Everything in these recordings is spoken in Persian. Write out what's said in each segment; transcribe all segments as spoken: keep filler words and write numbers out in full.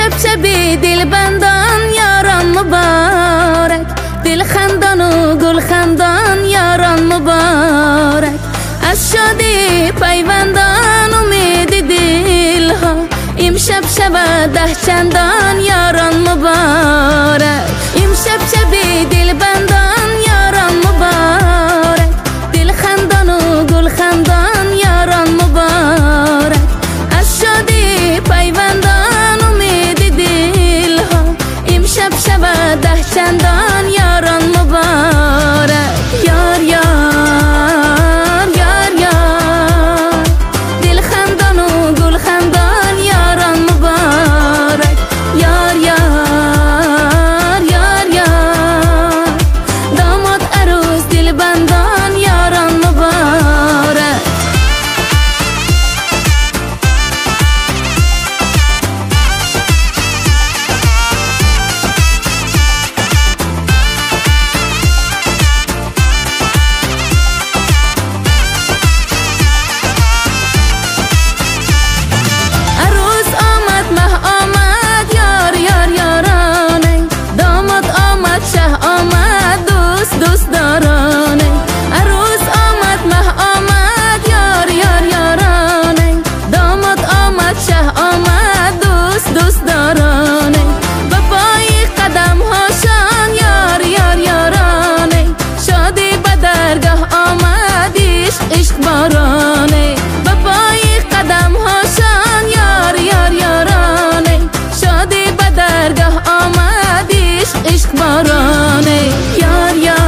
امشب شبی دل بندان یاران مبارک، دل خندان و گل خندان یاران مبارک. از شادی پیوندان امید دل ها، امشب شب ده چندان یاران مبارک. امشب شبی دل بندان یاران مبارک، دل خندان و گل خندان یاران مبارک. از شادی پیوندان امید دل ها، امشب شب ده چندان یاران مبارک. یار یار یار یار، دل خندان و گل خندان یاران مبارک. یار یار یار یار، داماد عروس دل بندان یاران مبارک. دوست دارانه عروس آمد، مه آمد، یار یار یارانه. داماد آمد، شه آمد، دوست دوست دارانه. به پای قدم هاشان یار یار یارانه. شادی به درگاه آمد، عشق عشق بارانه. به پای قدم هاشان یار یار یارانه. شادی به درگاه آمد، عشق عشق بارانه. یار یار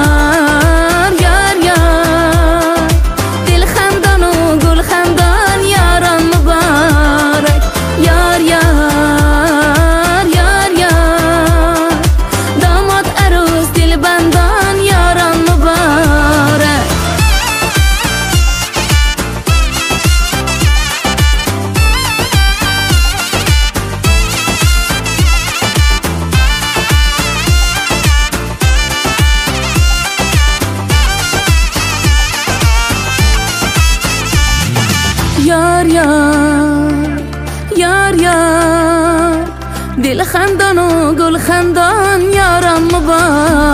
یار یار یار یار، دل خندان و گل خندان یاران مبارک.